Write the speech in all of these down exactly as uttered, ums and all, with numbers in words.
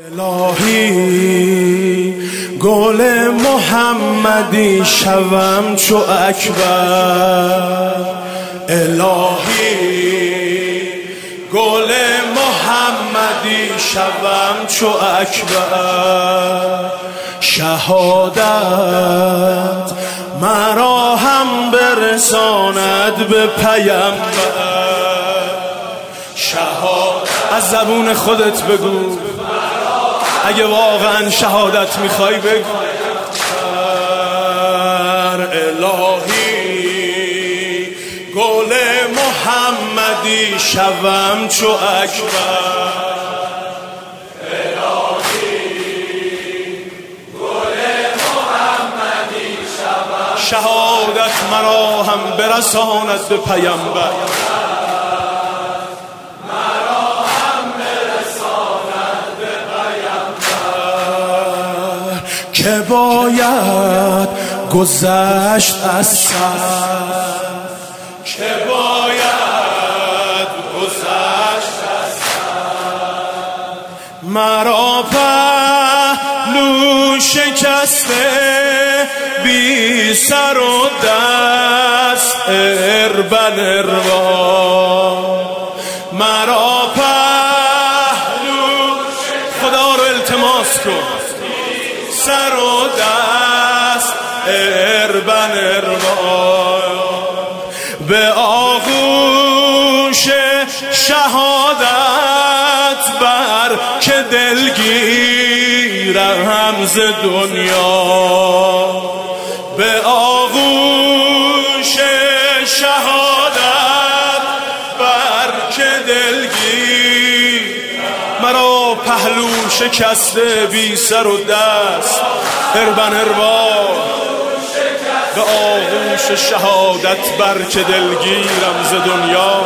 الهی گل محمدی شوم چو اکبر، الهی گل محمدی شوم چو اکبر، شهادت مرا هم برساند به پیامبر. شهادت از زبون خودت بگو، اگه واقعا شهادت میخوای بگو. الهی گل محمدی شوم چو اکبر، شهادت مرا هم برساند به پیامبر، مرا هم برساند به پیامبر. که باید گذشت از سر، که باید گذشت از سر. مرا پهلو شکسته بی سر و دست اربن اروا، مرا پهلو خدا رو التماس کن، سر و دست اربن اروا، به آغوش شهادت بر که دلگیرم ز دنیا، به آغوش شهادت بر که دلگیر. مرا پهلو شکسته بی سر و دست اربن اروا، به آغوش شهادت بر که دلگیرم ز دنیا.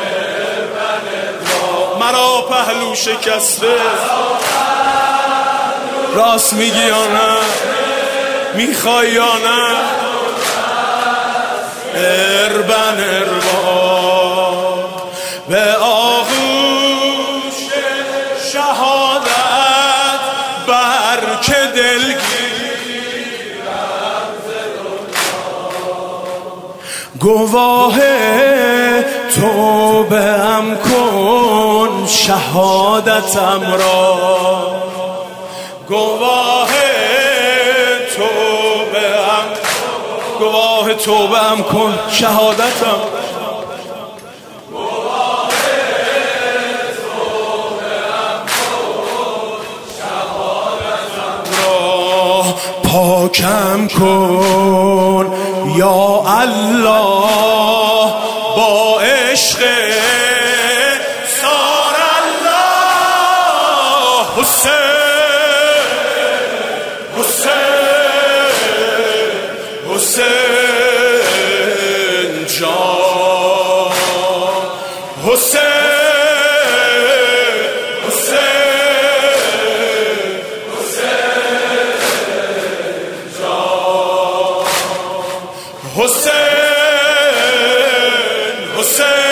مرا پهلو شکسته، راست میگی یا نه؟ میخوای یا نه؟ اربن اروا، به آغوش شهادت بر که دلگیرم ز دنیا. گواه توبه‌ام کن شهادتم را، گواه توبه‌ام، گواه توبه‌ام کن شهادتم، گواه توبه‌ام کن شهادتم را. پاکم کن یا الله با عشق سار الله. حسین حسین حسین جان، حسین حسین حسین جان، حسین حسین